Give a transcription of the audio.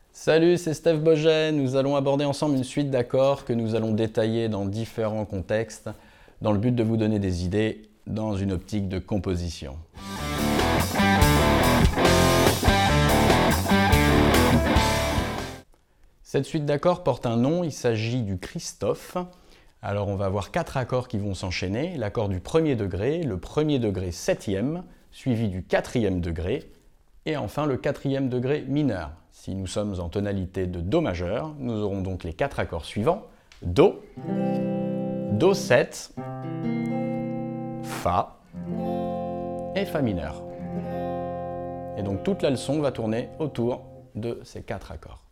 Salut, c'est Steph Boget. Nous allons aborder ensemble une suite d'accords que nous allons détailler dans différents contextes dans le but de vous donner des idées dans une optique de composition. Cette suite d'accords porte un nom, il s'agit du Christophe. Alors on va avoir 4 accords qui vont s'enchaîner, l'accord du premier degré, le premier degré septième, suivi du quatrième degré, et enfin le quatrième degré mineur. Si nous sommes en tonalité de Do majeur, nous aurons donc les 4 accords suivants, Do, Do7, Fa et Fa mineur. Et donc toute la leçon va tourner autour de ces 4 accords.